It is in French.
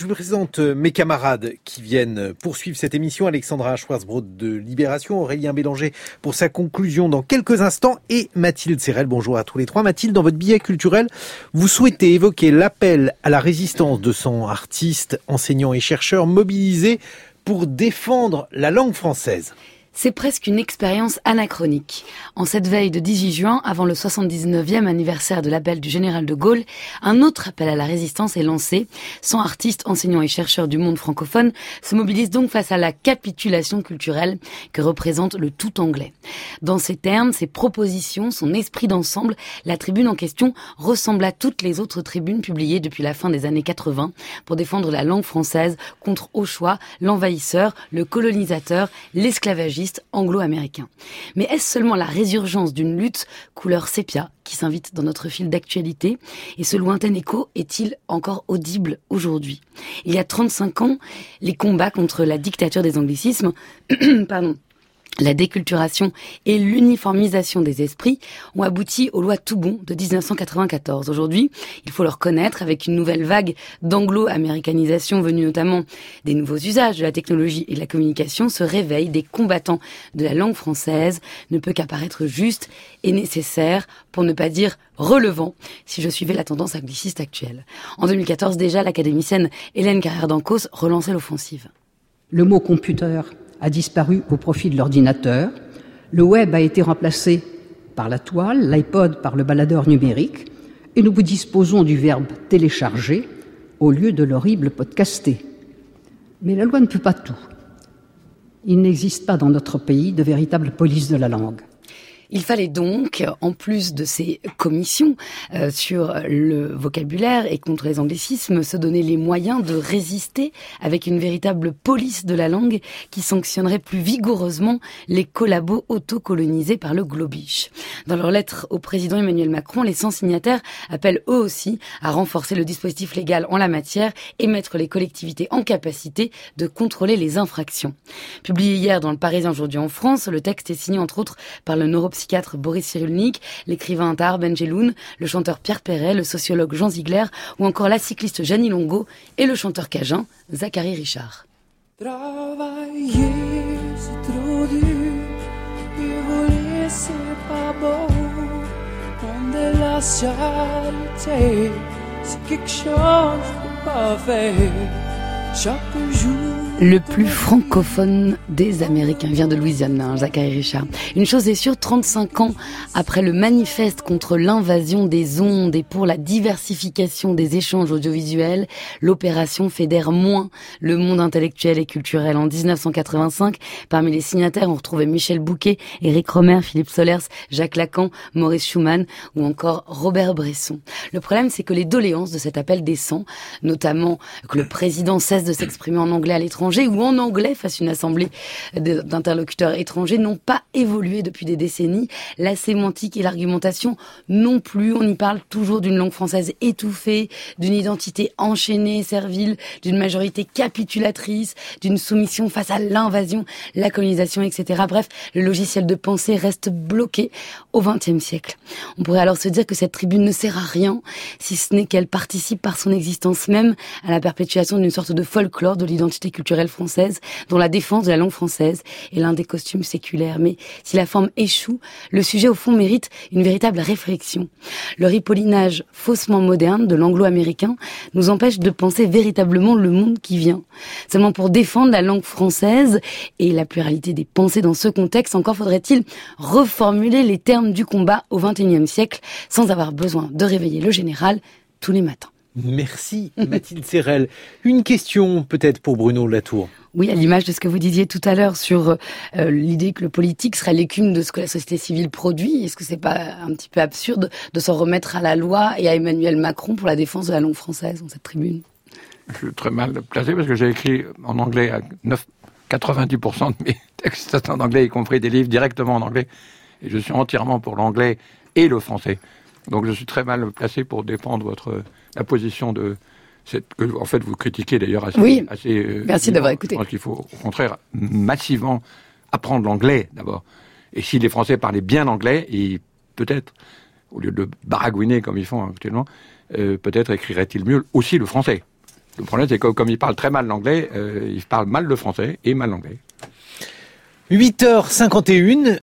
Je vous présente mes camarades qui viennent poursuivre cette émission. Alexandra Schwarzbrod de Libération, Aurélien Bélanger pour sa conclusion dans quelques instants et Mathilde Serrel. Bonjour à tous les trois. Mathilde, dans votre billet culturel, vous souhaitez évoquer l'appel à la résistance de 100 artistes, enseignants et chercheurs mobilisés pour défendre la langue française. C'est presque une expérience anachronique. En cette veille de 18 juin, avant le 79e anniversaire de l'appel du général de Gaulle, un autre appel à la résistance est lancé. 100 artistes, enseignants et chercheurs du monde francophone se mobilisent donc face à la capitulation culturelle que représente le tout anglais. Dans ces termes, ses propositions, son esprit d'ensemble, la tribune en question ressemble à toutes les autres tribunes publiées depuis la fin des années 80 pour défendre la langue française contre au choix l'envahisseur, le colonisateur, l'esclavagiste anglo-américain. Mais est-ce seulement la résurgence d'une lutte couleur sépia qui s'invite dans notre fil d'actualité? Et ce lointain écho est-il encore audible aujourd'hui? Il y a 35 ans, les combats contre la dictature des anglicismes, la déculturation et l'uniformisation des esprits ont abouti aux lois Toubon de 1994. Aujourd'hui, il faut le reconnaître, avec une nouvelle vague d'anglo-américanisation venue notamment des nouveaux usages de la technologie et de la communication, ce réveil des combattants de la langue française ne peut qu'apparaître juste et nécessaire, pour ne pas dire relevant, si je suivais la tendance angliciste actuelle. En 2014 déjà, l'académicienne Hélène Carrère-Dancos relançait l'offensive. Le mot computer a disparu au profit de l'ordinateur. Le web a été remplacé par la toile, l'iPod par le baladeur numérique, et nous disposons du verbe télécharger au lieu de l'horrible podcaster. Mais la loi ne peut pas tout. Il n'existe pas dans notre pays de véritable police de la langue. Il fallait donc, en plus de ces commissions sur le vocabulaire et contre les anglicismes, se donner les moyens de résister avec une véritable police de la langue qui sanctionnerait plus vigoureusement les collabos autocolonisés par le globish. Dans leur lettre au président Emmanuel Macron, les 100 signataires appellent eux aussi à renforcer le dispositif légal en la matière et mettre les collectivités en capacité de contrôler les infractions. Publié hier dans le Parisien aujourd'hui en France, le texte est signé entre autres par le neuropsychiatre Boris Cyrulnik, l'écrivain Tahar Benjeloun, le chanteur Pierre Perret, le sociologue Jean Ziegler ou encore la cycliste Jeannie Longo et le chanteur cajun Zachary Richard. Travailler, c'est trop dur, et voler, c'est pas beau. Prendre de la charité, c'est quelque chose de pas faire. Chaque jour. Le plus francophone des Américains vient de Louisiane, Zachary Richard. Une chose est sûre, 35 ans après le manifeste contre l'invasion des ondes et pour la diversification des échanges audiovisuels, l'opération fédère moins le monde intellectuel et culturel. En 1985, parmi les signataires, on retrouvait Michel Bouquet, Éric Rohmer, Philippe Solers, Jacques Lacan, Maurice Schumann ou encore Robert Bresson. Le problème, c'est que les doléances de cet appel des 100, notamment que le président cesse de s'exprimer en anglais à l'étranger, ou en anglais face à une assemblée d'interlocuteurs étrangers, n'ont pas évolué depuis des décennies. La sémantique et l'argumentation non plus. On y parle toujours d'une langue française étouffée, d'une identité enchaînée, servile, d'une majorité capitulatrice, d'une soumission face à l'invasion, la colonisation, etc. Bref, le logiciel de pensée reste bloqué au XXe siècle. On pourrait alors se dire que cette tribune ne sert à rien, si ce n'est qu'elle participe par son existence même à la perpétuation d'une sorte de folklore de l'identité culturelle française, dont la défense de la langue française est l'un des costumes séculaires. Mais si la forme échoue, le sujet au fond mérite une véritable réflexion. Le ripollinage faussement moderne de l'anglo-américain nous empêche de penser véritablement le monde qui vient. Seulement pour défendre la langue française et la pluralité des pensées dans ce contexte, encore faudrait-il reformuler les termes du combat au XXIe siècle sans avoir besoin de réveiller le général tous les matins. Merci Mathilde Serrel. Une question peut-être pour Bruno Latour. Oui, à l'image de ce que vous disiez tout à l'heure sur l'idée que le politique serait l'écume de ce que la société civile produit. Est-ce que c'est pas un petit peu absurde de s'en remettre à la loi et à Emmanuel Macron pour la défense de la langue française dans cette tribune? Je suis très mal placé parce que j'ai écrit en anglais à 90% de mes textes en anglais, y compris des livres directement en anglais. Et je suis entièrement pour l'anglais et le français. Donc je suis très mal placé pour défendre la position de que en fait vous critiquez d'ailleurs assez. Oui. Merci d'avoir écouté. Je pense qu'il faut au contraire massivement apprendre l'anglais d'abord. Et si les Français parlaient bien l'anglais, et peut-être au lieu de baragouiner comme ils font actuellement, peut-être écriraient-ils mieux aussi le français. Le problème, c'est que comme il parle très mal l'anglais, il parle mal le français et mal l'anglais. 8h51,